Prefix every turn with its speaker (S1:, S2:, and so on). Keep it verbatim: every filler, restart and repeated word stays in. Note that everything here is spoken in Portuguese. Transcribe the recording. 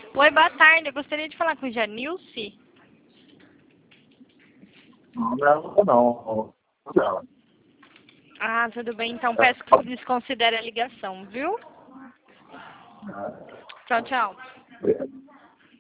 S1: Oi, boa tarde. Eu gostaria de falar com Janilce.
S2: Não, não, não. Não.
S1: Ah, tudo bem. Então peço que desconsidere a ligação, viu? Tchau, tchau.
S2: Obrigado.